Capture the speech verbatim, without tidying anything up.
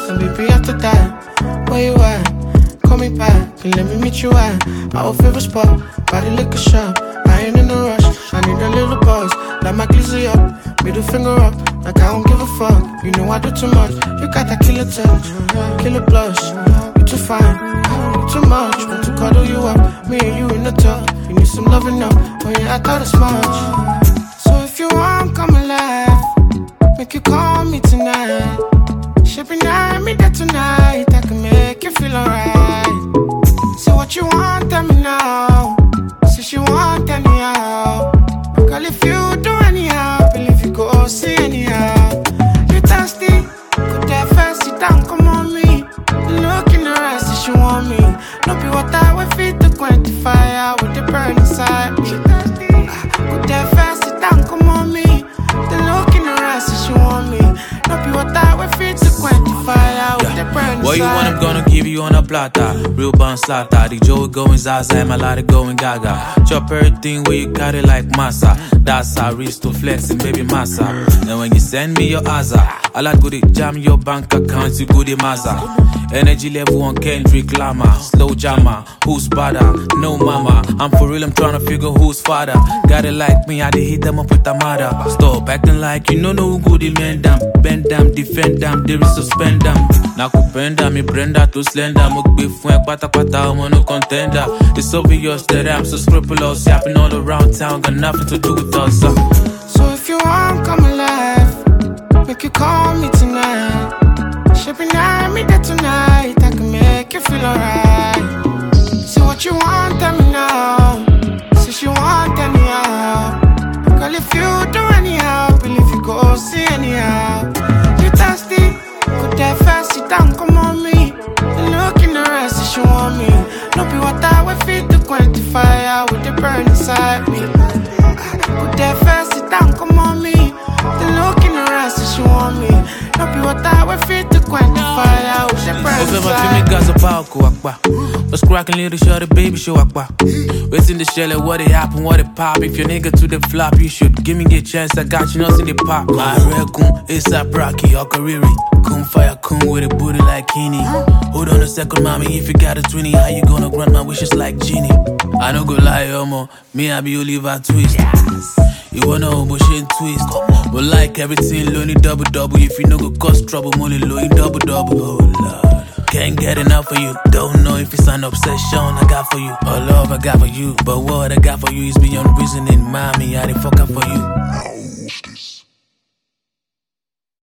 and baby after that, where you at? Call me back and let me meet you at our favorite spot, by the liquor shop. I ain't in a rush, I need a little buzz, like my glizzy up, middle finger up, like I don't give a fuck. You know I do too much, you got that killer touch, killer blush. You too fine, you too much, want to cuddle you up, me and you in the tub. You need some loving up, oh yeah, I thought it's much. So if you want, come alive, make you call me tonight. Shipping night, me there tonight, I can make you feel alright. Say what you want, tell me now. Since you want, tell me how. Girl, if you do anyhow, believe you go see anyhow. You thirsty, could that fast sit down, come on me. Look in her eyes, say she want me. No be what I would fit to quantify out with the burn inside me. Could that fast sit down, come on me. The look in her eyes, say she want me. No be what I would fit to quantify out with the burn inside. What you want, I'm gonna give you on a plata. Real bun slaughter. The Joe going Zaza, I'm a lot of going Gaga. Chop everything where you got it like massa. That's how reach to flexing, baby massa. And when you send me your Aza, I like goody jam your bank account, you goody Maza. Energy level on Kendrick Lamar. Slow jammer, who's better? No mama. I'm for real, I'm tryna figure who's father. Got it like me, I did hit them up with a mother. Stop acting like you know no goody man them. Bend them, defend them, they will suspend them. Now kupenda, me Brenda to slender. Mukbi fuen pata pata, I'm no contender. It's obvious that I'm so scrupulous. Yapping all around town, got nothing to do with us. Uh. So if you want, come alive, make you call me tonight. Shipping night, me there tonight, I can make you feel alright. Say what you want, tell me now. Since you want anyhow. Girl, if you do anyhow, believe you go see anyhow. You thirsty, could that fast sit down, come on me. The look in her eyes, say she want me. No be what I would fit to quantify out with the burn inside me. Could that fast sit down, come on me. The look in her eyes, say she want me. No be what I would fit to quantify out with the burn inside me. What's cracking, little shorty, baby, show akwa. Waiting the shell at what it happen, what it pop. If your nigga to the flop, you should give me a chance. I got you nothing the pop. My red goon, A$AP Rocky, or Kariri. Kun fire kun with a booty like Kenny. Hold on a second, mommy, if you got a twenty, how you gonna grant my wishes like Genie? I don't go lie, homo. Me, I be Oliver Twist. You wanna homo shit twist. But like everything, lonely double double. If you no go cause trouble, money low, double double. Oh Lord. Can't get enough of you. Don't know if it's an obsession I got for you or love I got for you. But what I got for you is beyond reasoning, mommy. I didn't fuck up for you.